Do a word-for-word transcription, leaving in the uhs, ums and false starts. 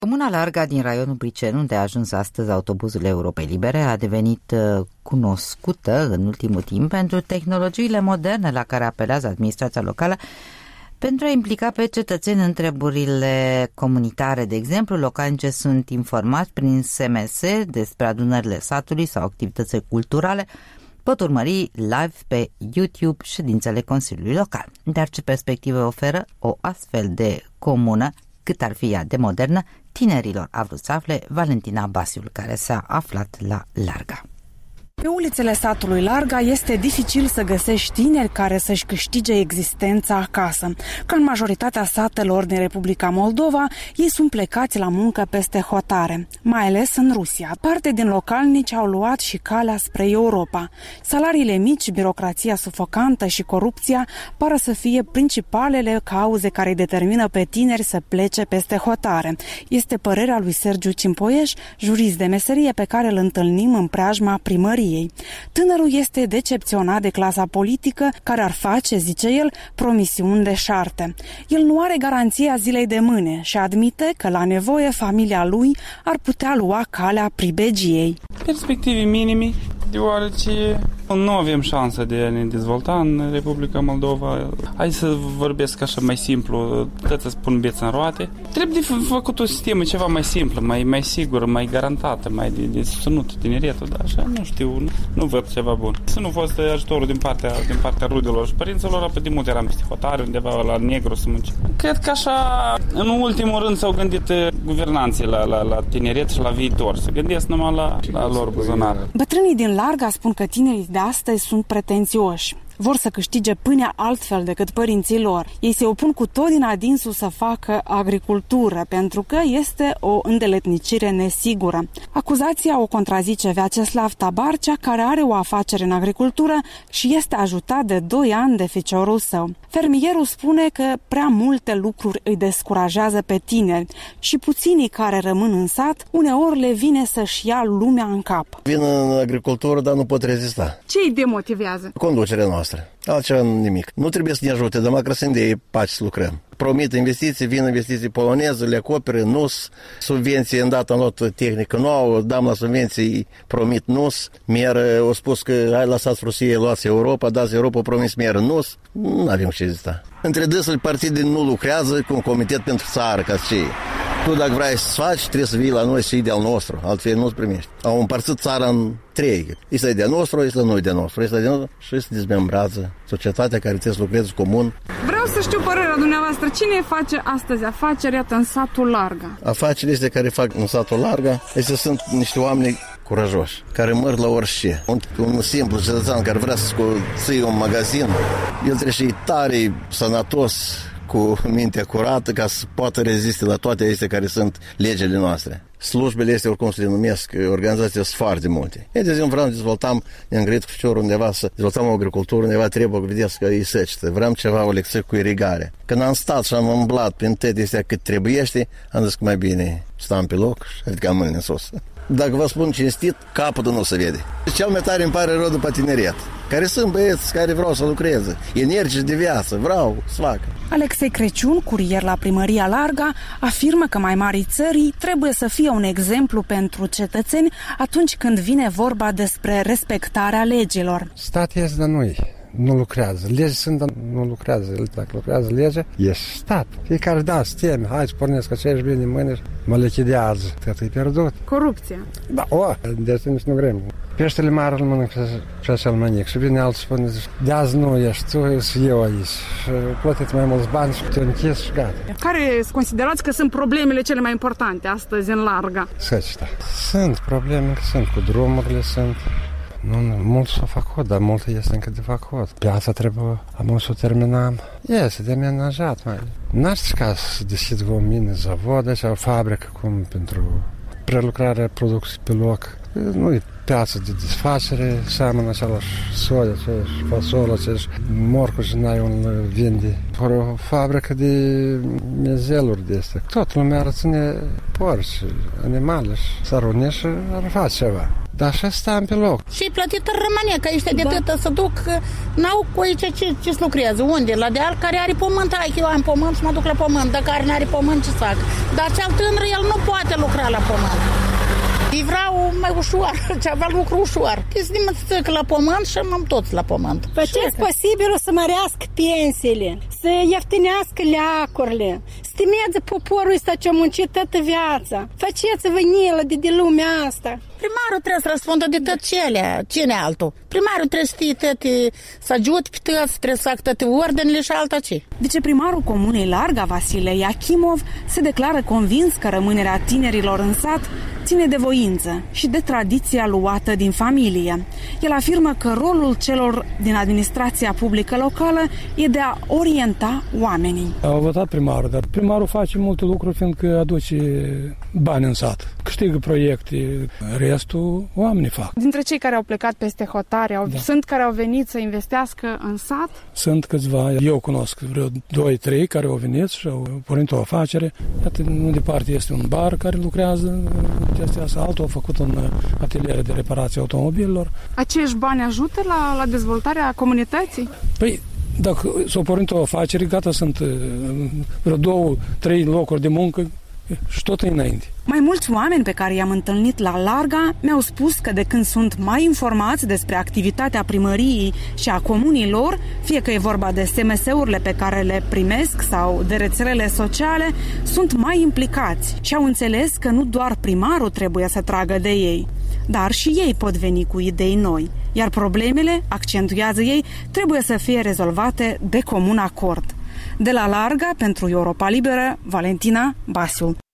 Comuna Larga din raionul Briceni, unde a ajuns astăzi autobuzul Europei Libere, a devenit cunoscută în ultimul timp pentru tehnologiile moderne la care apelează administrația locală pentru a implica pe cetățeni în treburile comunitare. De exemplu, localnice sunt informați prin S M S despre adunările satului sau activități culturale. Pot urmări live pe YouTube ședințele Consiliului Local. Dar ce perspective oferă o astfel de comună, cât ar fi ea de modernă, tinerilor, a vrut să afle Valentina Basiul, care s-a aflat la Larga. Pe ulițele satului Larga este dificil să găsești tineri care să-și câștige existența acasă. Ca în majoritatea satelor din Republica Moldova, ei sunt plecați la muncă peste hotare, mai ales în Rusia. Parte din localnici au luat și calea spre Europa. Salariile mici, birocrația sufocantă și corupția par să fie principalele cauze care îi determină pe tineri să plece peste hotare. Este părerea lui Sergiu Cimpoieș, jurist de meserie pe care îl întâlnim în preajma primăriei. Tânărul este decepționat de clasa politică care ar face, zice el, promisiuni deșarte. El nu are garanția zilei de mâine și admite că la nevoie familia lui ar putea lua calea pribegiei. Perspective minime, deoarece nu avem șansă de a ne dezvolta în Republica Moldova. Hai să vorbesc așa mai simplu, tot să spun bețe în roate. Trebuie de făcut o sistemă ceva mai simplă, mai, mai sigură, mai garantată, mai de, de susținut tineretul, dar așa nu știu, nu, nu văd ceva bun. Să nu fost ajutorul din partea, din partea rudelor și părinților, apă de mult eram peste hotare, undeva la negru să muncim. Cred că așa, în ultimul rând s-au gândit guvernanții la, la, la tineret și la viitor, să gândesc numai la, la lor buzunar. Bătrânii din Larga spun că tinerii de astăzi sunt pretențioși. Vor să câștige pâinea altfel decât părinții lor. Ei se opun cu tot din adinsul să facă agricultură, pentru că este o îndeletnicire nesigură. Acuzația o contrazice Vyacheslav Tabarcea, care are o afacere în agricultură și este ajutat de doi ani de ficiorul său. Fermierul spune că prea multe lucruri îi descurajează pe tineri și puținii care rămân în sat, uneori le vine să-și ia lumea în cap. Vin în agricultură, dar nu pot rezista. Ce îi demotivează? Conducerea noastră. Altceva nimic. Nu trebuie să ne ajute, dar măcar să ne paci să lucrăm. Promit investiții, vin investiții poloneze, le acopere, N U S, subvenții în dată în lotă tehnică nouă, dam la subvenții, promit N U S, mier au spus că hai lăsați Rusia, luați Europa, dați Europa, promis mier N U S, nu avem ce ezita. Între dânsele partide nu lucrează cu un comitet pentru țară, ca și tu dacă vrei să faci, trebuie să vii la noi și de-al nostru, altfel nu-ți primești. Au împărțit țara în trei. Este de-al nostru, este nu de nostru, este de nostru și se dezmembrează societatea care trebuie să lucreze comun. Vreau să știu părerea dumneavoastră. Cine face astăzi afaceri, iată, în satul Larga? Afacerile astea care fac în satul Larga, este sunt niște oameni curajoși, care măr la orice. Un, un simplu cetățean care vrea să ții un magazin, el trebuie și tare, sănătos, cu mintea curată, ca să poată reziste la toate acestea care sunt legile noastre. Slujbele este, oricum se denumesc, organizații sunt foarte multe. E de exemplu, vreau să dezvoltam în grid cu ficiorul undeva, să dezvoltăm o agricultură, undeva trebuie, vedeți că e secetă. Vreau ceva, o lecție cu irigare. Când am stat și am umblat prin toate astea cât trebuiește, am zis că mai bine stăm pe loc și adică mâine în sus. Dacă vă spun cinstit, capătul nu se vede. Cel mai tare îmi pare rău după tineret, care sunt băieți care vreau să lucreze, energici de viață, vreau să facă. Alexei Crăciun, curier la primăria Larga, afirmă că mai marii țării trebuie să fie un exemplu pentru cetățeni atunci când vine vorba despre respectarea legilor. Stat este de noi. Nu lucrează. Legi sunt, dar nu lucrează. Dacă lucrează legea, ești stat. Fiecare da, steme, hai să pornesc aceeași bine în mâini, mă lichidează. Tot e pierdut. Corupția. Da, o, de nici nu grem. Peștele mare îl mănâncă și așa îl mănânc. Și vine altul spune, de azi nu ești tu, sunt eu aici. Și plătiți mai mulți bani și te închis și gata. Care considerați că sunt problemele cele mai importante astăzi în Larga? Săcita. Sunt probleme, că sunt cu drumurile, sunt... Nu, nu, mult s-a făcut, dar mult este încă de făcut. Piața trebuie, am să o terminăm. Este de amenajat, mai. N-aș ca să deschid o mină, zavod, sau o fabrică, cum pentru prelucrarea produsului pe loc. Nu e piață de desfacere, seamănă același soia, același fasol, același morcul și n-ai un vinde. Ori o fabrică de mezeluri de astea. Toată lumea ar ține porci, animale și s-ar uni și ar face ceva. Dar așa stam pe loc. Și plătit rămâne, că ăștia de tătă să duc, n-au cu aici ce, ce să lucrează. Unde? La deal care are pământ, hai că eu am pământ și mă duc la pământ. Dacă care n-are pământ, ce să fac? Dar cel tânăr, el nu poate lucra la pământ. Îi vreau mai ușor, ceva lucru ușor. Că să ne la pământ și am toți la pământ. Faceți posibilul să mărească pensiile, să ieftinească leacurile, să temeze poporul ăsta ce-a muncit toată viața. Faceți-vă nilă de, de lumea asta. Primarul trebuie să răspundă de tot cele, cine altul. Primarul trebuie să știe toate, să ajute pe toți, trebuie să facă toate ordinele și alta ce. Viceprimarul Comunei Larga, Vasile Iachimov, se declară convins că rămânerea tinerilor în sat ține de voință și de tradiția luată din familie. El afirmă că rolul celor din administrația publică locală e de a orienta oamenii. Au votat primarul, dar primarul face multe lucruri fiindcă aduce bani în sat. Câștigă proiecte, restul oamenii fac. Dintre cei care au plecat peste hotare, au, da. sunt care au venit să investească în sat? Sunt câțiva, eu cunosc vreo doi, trei care au venit și au pornit o afacere. Iată, nu departe este un bar care lucrează chestia asta, altul a făcut un atelier de reparație automobililor. Acești bani ajută la, la dezvoltarea comunității? Păi, dacă s-a pornit o afacere, gata, sunt vreo două, trei locuri de muncă și tot înainte. Mai mulți oameni pe care i-am întâlnit la Larga mi-au spus că de când sunt mai informați despre activitatea primăriei și a comunii lor, fie că e vorba de S M S-urile pe care le primesc sau de rețelele sociale, sunt mai implicați și au înțeles că nu doar primarul trebuie să tragă de ei, dar și ei pot veni cu idei noi, iar problemele, accentuează ei, trebuie să fie rezolvate de comun acord. De la Larga, pentru Europa Liberă, Valentina Basiu.